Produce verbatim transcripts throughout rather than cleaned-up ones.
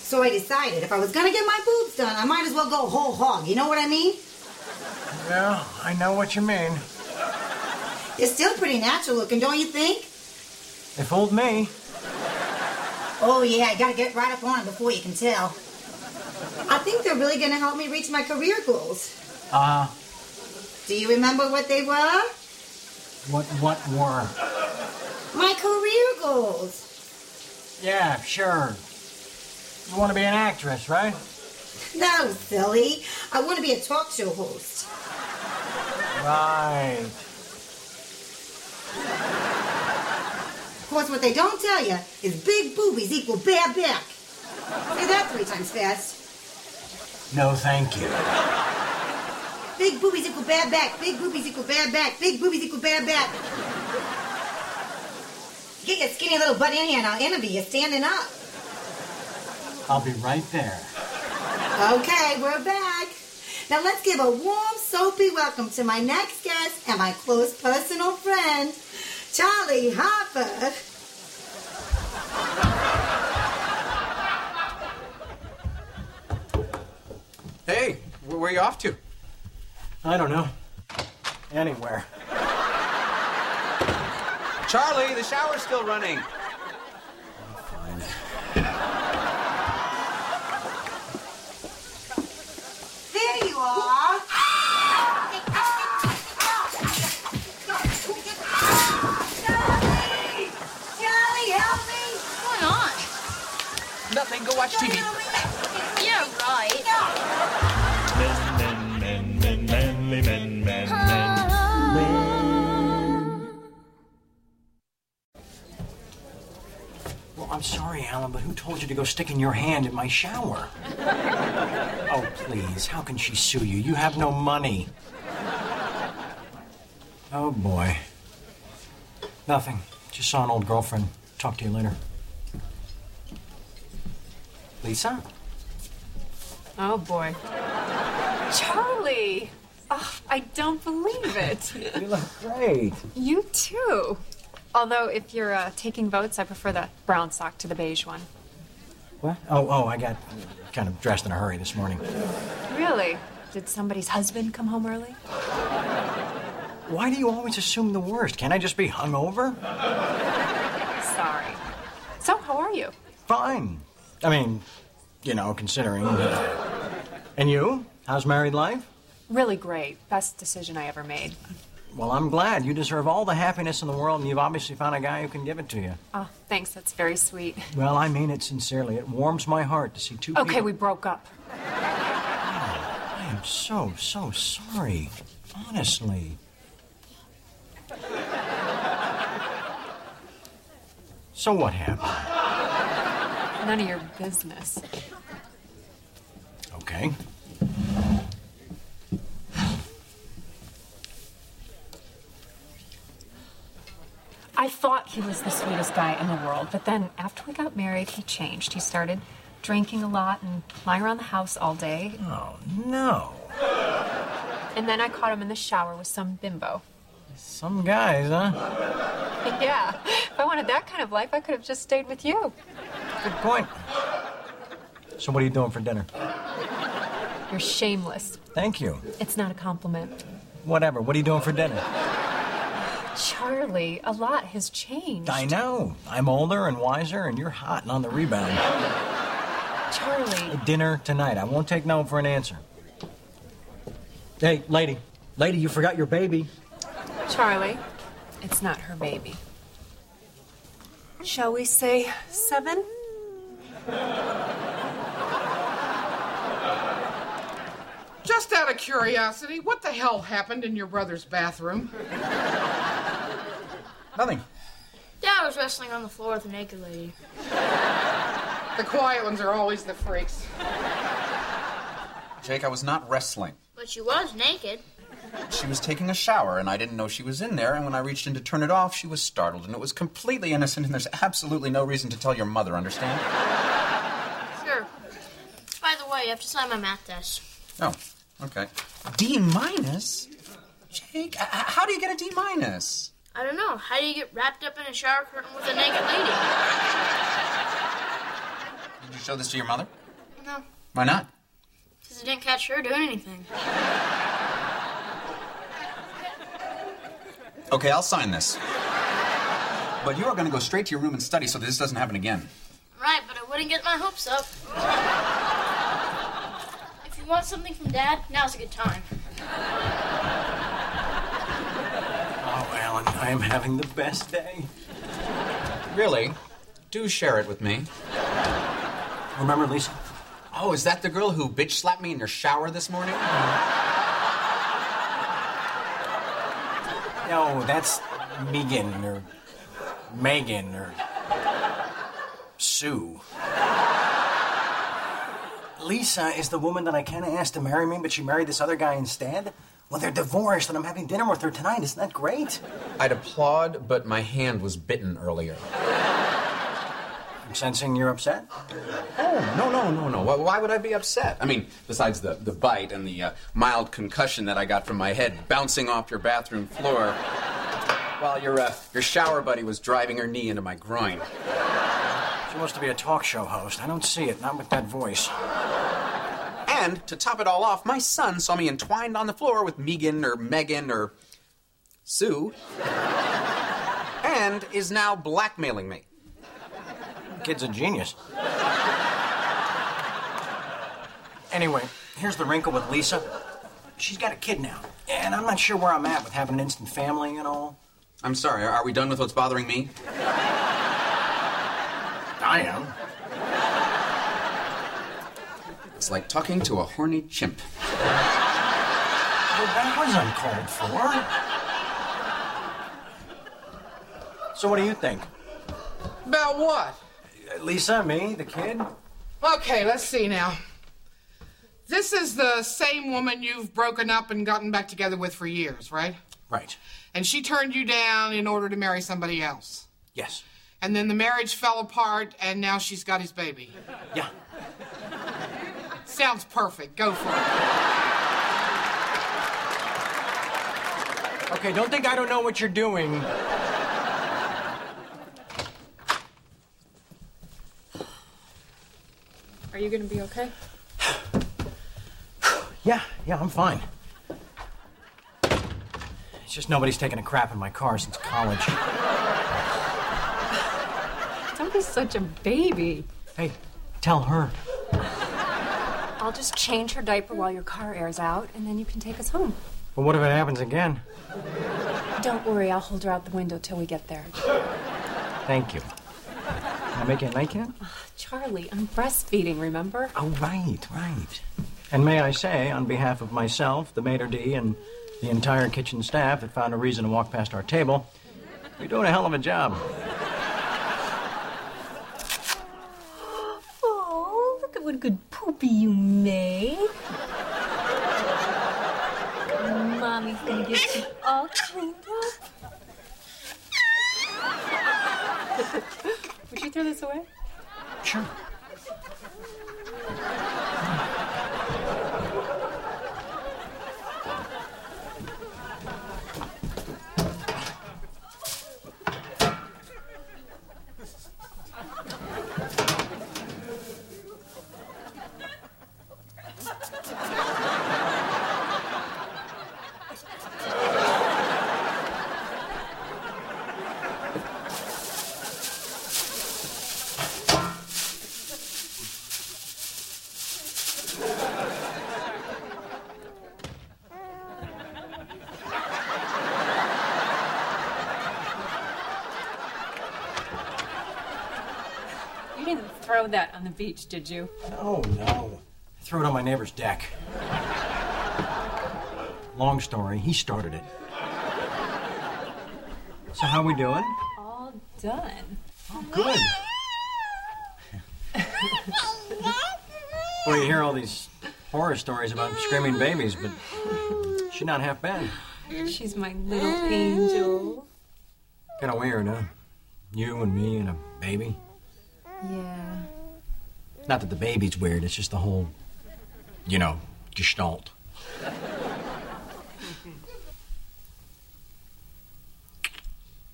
So I decided if I was gonna get my boobs done, I might as well go whole hog. You know what I mean? Yeah, I know what you mean. You're still pretty natural looking, don't you think? It fooled me. Oh yeah, I gotta get right up on it before you can tell. I think they're really gonna help me reach my career goals. Uh, Do you remember what they were? what, what were? My career goals. Yeah, sure. You want to be an actress, right? No, silly. I want to be a talk show host. Right. Of course, what they don't tell you is big boobies equal bad back. Say that three times fast. No, thank you. Big boobies equal bad back. Big boobies equal bad back. Big boobies equal bad back. Get your skinny little butt in here and I'll interview you standing up. I'll be right there. Okay, we're back. Now let's give a warm, soapy welcome to my next guest and my close personal friend, Charlie Harper. Hey, where are you off to? I don't know. Anywhere. Charlie, the shower's still running. Fine. There you are. Charlie! Charlie, help me! What's going on? Nothing, go watch T V. Yeah, right. Men, men, men, men, manly men, men, men. Well, I'm sorry, Alan, but who told you to go sticking your hand in my shower? Oh, please, how can she sue you? You have no money. Oh, boy. Nothing. Just saw an old girlfriend. Talk to you later. Lisa? Oh, boy. Charlie! Oh, I don't believe it. You look great. You too. Although, if you're uh, taking votes, I prefer the brown sock to the beige one. What? Oh, oh, I got kind of dressed in a hurry this morning. Really? Did somebody's husband come home early? Why do you always assume the worst? Can't I just be hungover? Sorry. So, how are you? Fine. I mean, you know, considering. And you? How's married life? Really great. Best decision I ever made. Well, I'm glad. You deserve all the happiness in the world, and you've obviously found a guy who can give it to you. Oh, thanks. That's very sweet. Well, I mean it sincerely. It warms my heart to see two people... Okay, we broke up. Oh, I am so, so sorry. Honestly. So what happened? None of your business. Okay. I thought he was the sweetest guy in the world, but then after we got married, he changed. He started drinking a lot and lying around the house all day. Oh, no. And then I caught him in the shower with some bimbo. Some guys, huh? Yeah. If I wanted that kind of life, I could have just stayed with you. Good point. So what are you doing for dinner? You're shameless. Thank you. It's not a compliment. Whatever. What are you doing for dinner? Charlie, a lot has changed. I know. I'm older and wiser, and you're hot and on the rebound. Charlie. Dinner tonight. I won't take no for an answer. Hey, lady. Lady, you forgot your baby. Charlie, it's not her baby. Shall we say seven? Just out of curiosity, what the hell happened in your brother's bathroom? Nothing. Dad was wrestling on the floor with a naked lady. The quiet ones are always the freaks. Jake, I was not wrestling. But she was naked. She was taking a shower, and I didn't know she was in there, and when I reached in to turn it off, she was startled, and it was completely innocent, and there's absolutely no reason to tell your mother, understand? Sure. By the way, you have to sign my math test. Oh, okay. D minus? Jake, h- how do you get a D minus? I don't know. How do you get wrapped up in a shower curtain with a naked lady? You just show this to your mother? No, Why not? because I didn't catch her doing anything. Okay, I'll sign this. But you are going to go straight to your room and study so this doesn't happen again. Right, but I wouldn't get my hopes up. If you want something from Dad, now's a good time. Oh, Alan, I am having the best day. Really? Do share it with me. Remember Lisa? Oh, is that the girl who bitch slapped me in your shower this morning? No, that's Megan or Megan or Sue. Lisa is the woman that I kind of asked to marry me, but she married this other guy instead. Well, they're divorced, and I'm having dinner with her tonight. Isn't that great? I'd applaud, but my hand was bitten earlier. I'm sensing you're upset. Oh, no, no, no, no. Why, why would I be upset? I mean, besides the, the bite and the uh, mild concussion that I got from my head bouncing off your bathroom floor while your, uh, your shower buddy was driving her knee into my groin. She wants to be a talk show host. I don't see it, not with that voice. And, to top it all off, my son saw me entwined on the floor with Megan or Megan or Sue and is now blackmailing me. The kid's a genius. Anyway, here's the wrinkle with Lisa. She's got a kid now, and I'm not sure where I'm at with having an instant family and all. I'm sorry, are we done with what's bothering me? I am. It's like talking to a horny chimp. Well, that was uncalled for. So what do you think? About what? Lisa, me, the kid? Okay, let's see now. This is the same woman you've broken up and gotten back together with for years, right? Right. And she turned you down in order to marry somebody else. Yes. And then the marriage fell apart, and now she's got his baby. Yeah. Sounds perfect. Go for it. Okay, don't think I don't know what you're doing. Are you gonna be okay? Yeah, yeah, I'm fine. It's just nobody's taken a crap in my car since college. Don't be such a baby. Hey, tell her. I'll just change her diaper while your car airs out, and then you can take us home. But what if it happens again? Don't worry, I'll hold her out the window till we get there. Thank you. Can I make you a nightcap? Charlie, I'm breastfeeding, remember? Oh, right, right. And may I say, on behalf of myself, the maitre d', and the entire kitchen staff that found a reason to walk past our table, you're doing a hell of a job. Oh, look at what a good poopy you made. Mommy's gonna get you all cleaned up. Would you throw this away? Sure. You didn't throw that on the beach, did you? Oh, no. I threw it on my neighbor's deck. Long story, he started it. So how we doing? All done. Oh, good. Well, you hear all these horror stories about screaming babies, but she's not half bad. She's my little angel. Kind of weird, huh? You and me and a baby. Yeah. Not that the baby's weird, it's just the whole, you know, gestalt.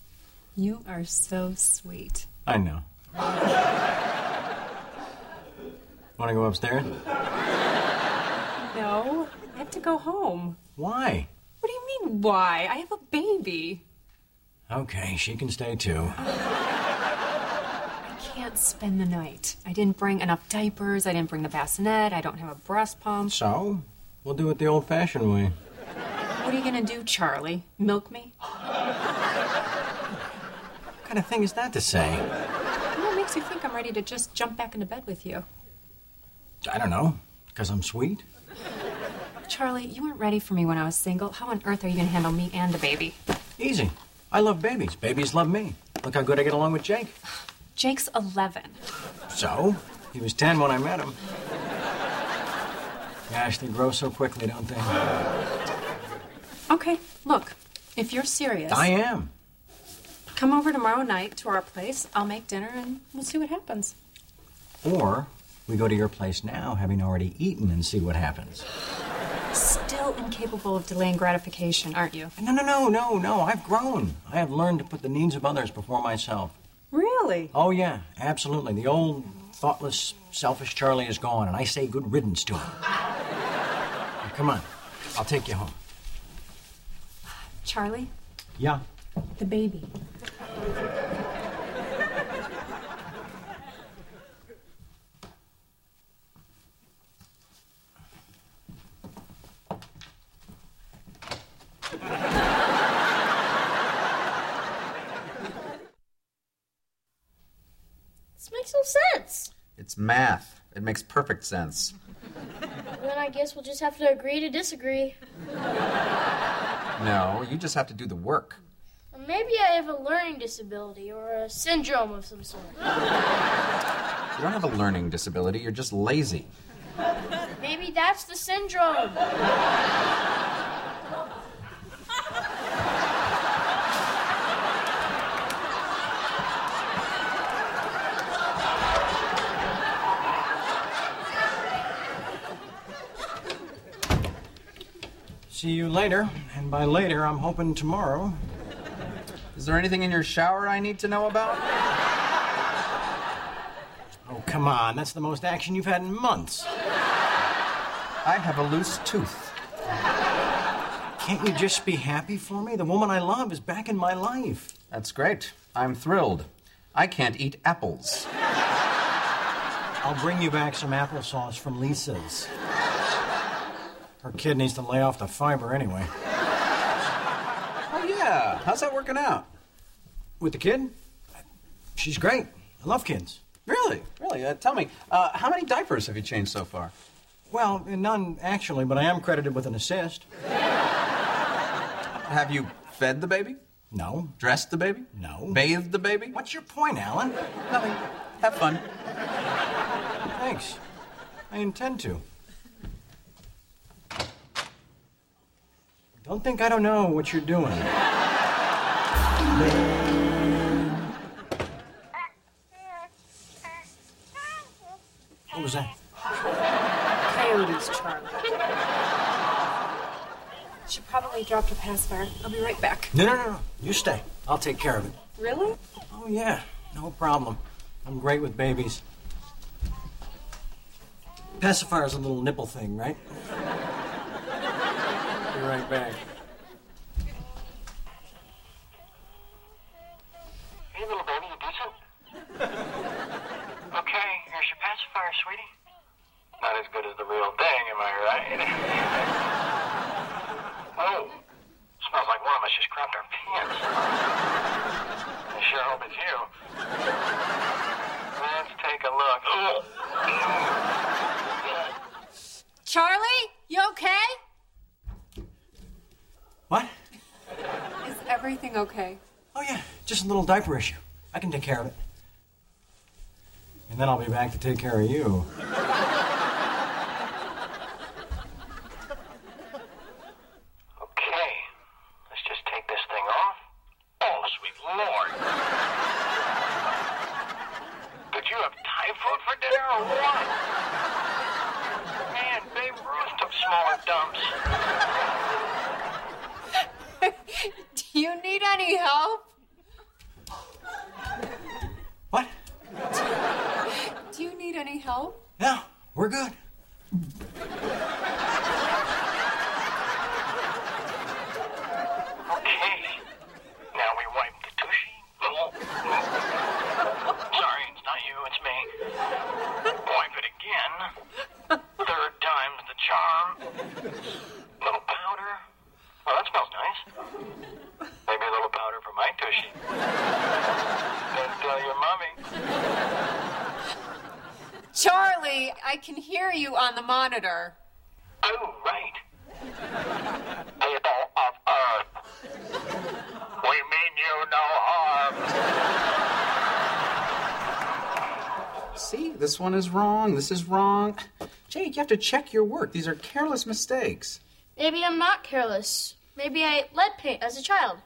You are so sweet. I know. Want to go upstairs? No, I have to go home. Why? What do you mean, why? I have a baby. Okay, she can stay too. I can't spend the night. I didn't bring enough diapers. I didn't bring the bassinet. I don't have a breast pump. So, we'll do it the old-fashioned way. What are you gonna do, Charlie? Milk me? What kind of thing is that to say? What makes you think I'm ready to just jump back into bed with you? I don't know. Because I'm sweet? Charlie, you weren't ready for me when I was single. How on earth are you gonna handle me and the baby? Easy. I love babies. Babies love me. Look how good I get along with Jake. Jake's eleven. So? He was ten when I met him. Gosh, they grow so quickly, don't they? Okay, look, if you're serious... I am. Come over tomorrow night to our place. I'll make dinner and we'll see what happens. Or we go to your place now, having already eaten, and see what happens. Still incapable of delaying gratification, aren't you? No, no, no, no, no. I've grown. I have learned to put the needs of others before myself. Really? Oh, yeah, absolutely. The old, thoughtless, selfish Charlie is gone, and I say good riddance to him. Now, come on. I'll take you home. Charlie? Yeah? The baby. This makes no sense. It's math. It makes perfect sense. Then I guess we'll just have to agree to disagree. No, you just have to do the work. Maybe I have a learning disability or a syndrome of some sort. You don't have a learning disability. You're just lazy. Maybe that's the syndrome. See you later. And by later, I'm hoping tomorrow. Is there anything in your shower I need to know about? Oh, come on. That's the most action you've had in months. I have a loose tooth. Can't you just be happy for me? The woman I love is back in my life. That's great. I'm thrilled. I can't eat apples. I'll bring you back some applesauce from Lisa's. Her kid needs to lay off the fiber anyway. Oh, yeah. How's that working out? With the kid? She's great. I love kids. Really? Really? Uh, tell me, uh, how many diapers have you changed so far? Well, none actually, but I am credited with an assist. Have you fed the baby? No. Dressed the baby? No. Bathed the baby? What's your point, Alan? Nothing. Have fun. Thanks. I intend to. Don't think I don't know what you're doing. What was that? Coyotes, Charlie. She probably dropped her pacifier. I'll be right back. No, no, no, no. You stay. I'll take care of it. Really? Oh, yeah. No problem. I'm great with babies. Pacifier's a little nipple thing, right? Be right back. Hey, little baby, you decent? Okay, here's your pacifier, sweetie. Not as good as the real thing, am I right? Oh, smells like one of us just crapped our pants. I sure hope it's you. Let's take a look. Charlie, you okay? What? Is everything okay? Oh, yeah. Just a little diaper issue. I can take care of it. And then I'll be back to take care of you. Okay, let's just take this thing off. Oh, sweet Lord. Did you have Thai food for dinner or what? Man, Babe Ruth took smaller dumps. Do you need any help? What? Do you need any help? No. We're good. Okay. Now we wipe the tushy. Little. Sorry, it's not you, it's me. Wipe it again. Third time's the charm. Little powder. Oh, that smells nice. Maybe a little powder for my tushy. Don't tell your mommy. Charlie, I can hear you on the monitor. Oh, right. People of Earth. We mean you no harm. See, this one is wrong. This is wrong. Jake, you have to check your work. These are careless mistakes. Maybe I'm not careless. Maybe I ate lead paint as a child.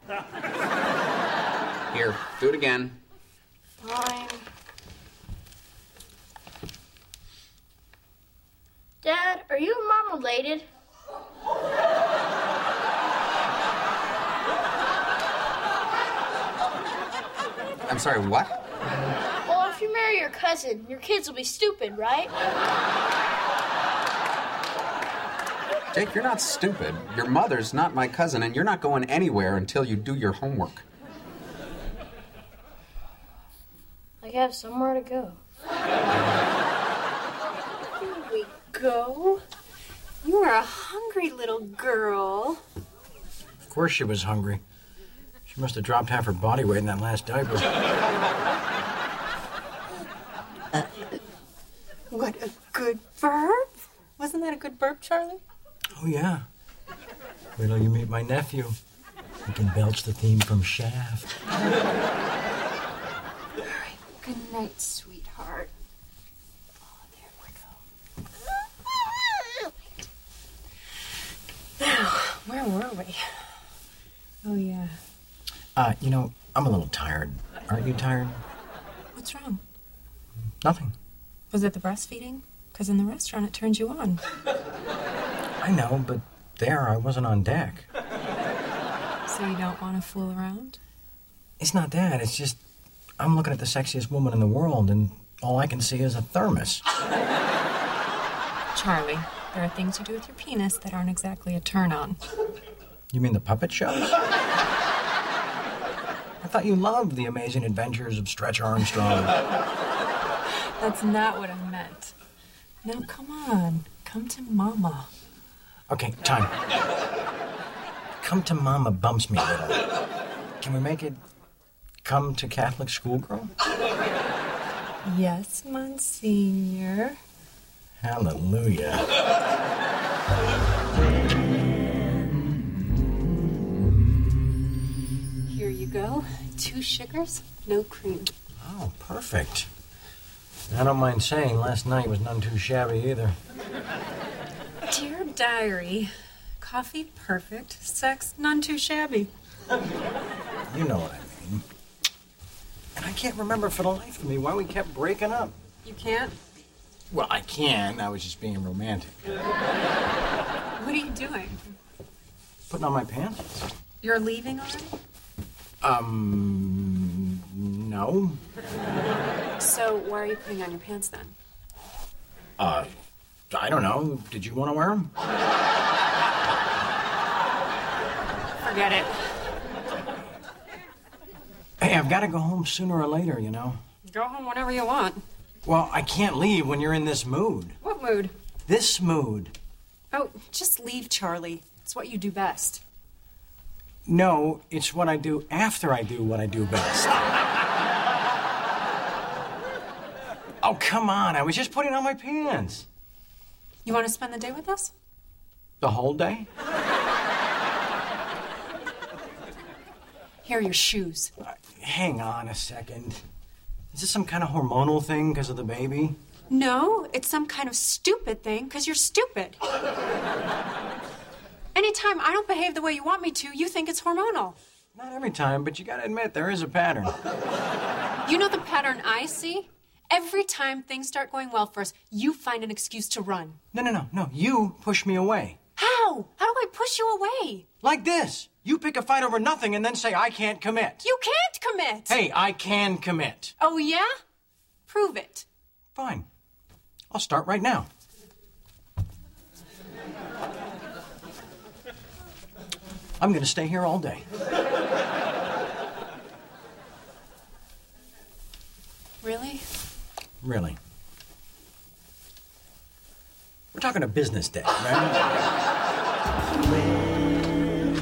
Here, do it again. Fine. Dad, are you and Mom related? I'm sorry, what? Well, if you marry your cousin, your kids will be stupid, right? Jake, you're not stupid. Your mother's not my cousin, and you're not going anywhere until you do your homework. I have somewhere to go. Here we go. You are a hungry little girl. Of course she was hungry. She must have dropped half her body weight in that last diaper. Uh, what a good burp. Wasn't that a good burp, Charlie? Oh, yeah. Wait till you meet my nephew. He can belch the theme from Shaft. All right. Good night, sweetheart. Oh, there we go. Now, where were we? Oh, yeah. Uh, you know, I'm a little tired. Aren't you tired? What's wrong? Nothing. Was it the breastfeeding? Because in the restaurant it turned you on. I know, but there I wasn't on deck. So you don't want to fool around? It's not that. It's just I'm looking at the sexiest woman in the world, and all I can see is a thermos. Charlie, there are things you do with your penis that aren't exactly a turn-on. You mean the puppet shows? I thought you loved the amazing adventures of Stretch Armstrong. That's not what I meant. Now, come on. Come to Mama. Okay, time. Come to Mama bumps me a little. Can we make it come to Catholic schoolgirl? Yes, Monsignor. Hallelujah. Here you go. Two sugars, no cream. Oh, perfect. I don't mind saying last night was none too shabby either. Dear Diary, coffee perfect, sex none too shabby. You know what I mean. And I can't remember for the life of me why we kept breaking up. You can't? Well, I can. I was just being romantic. What are you doing? Putting on my pants? You're leaving already? Um, no. So why are you putting on your pants then? Uh, I don't know. Did you want to wear them? Forget it. Hey, I've got to go home sooner or later, you know. Go home whenever you want. Well, I can't leave when you're in this mood. What mood? This mood. Oh, just leave, Charlie. It's what you do best. No, it's what I do after I do what I do best. Oh, come on. I was just putting on my pants. You want to spend the day with us? The whole day? Here are your shoes. Uh, hang on a second. Is this some kind of hormonal thing because of the baby? No, it's some kind of stupid thing because you're stupid. Anytime I don't behave the way you want me to, you think it's hormonal. Not every time, but you gotta admit, there is a pattern. You know the pattern I see? Every time things start going well for us, you find an excuse to run. No, no, no, no. You push me away. How? How do I push you away? Like this. You pick a fight over nothing and then say, I can't commit. You can't commit. Hey, I can commit. Oh, yeah? Prove it. Fine. I'll start right now. I'm going to stay here all day. Really? Really. We're talking a business day, right?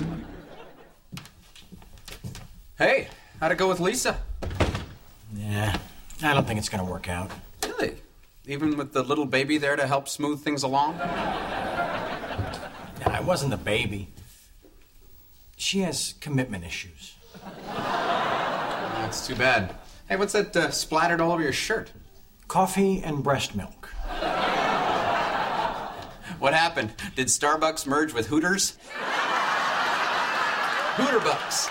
Hey, how'd it go with Lisa? Yeah, I don't think it's going to work out. Really? Even with the little baby there to help smooth things along? Nah, it wasn't the baby. She has commitment issues. That's too bad. Hey, what's that uh, splattered all over your shirt? Coffee and breast milk. What happened? Did Starbucks merge with Hooters? Hooterbucks.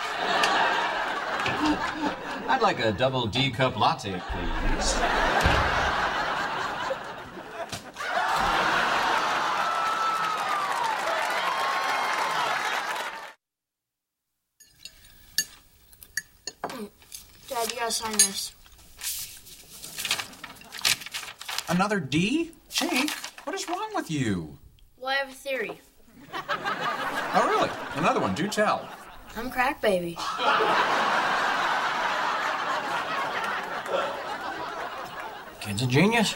I'd like a double D cup latte, please. Dad, you gotta sign this. Another D? Jake, what is wrong with you? Well, I have a theory. Oh, really? Another one. Do tell. I'm crack baby. Kid's a genius.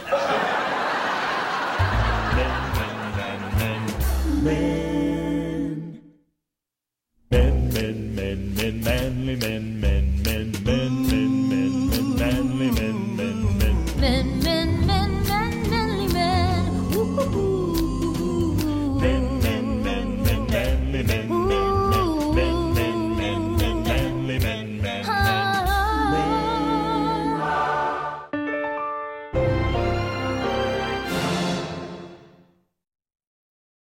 Men, men, men, men, men, manly men, men.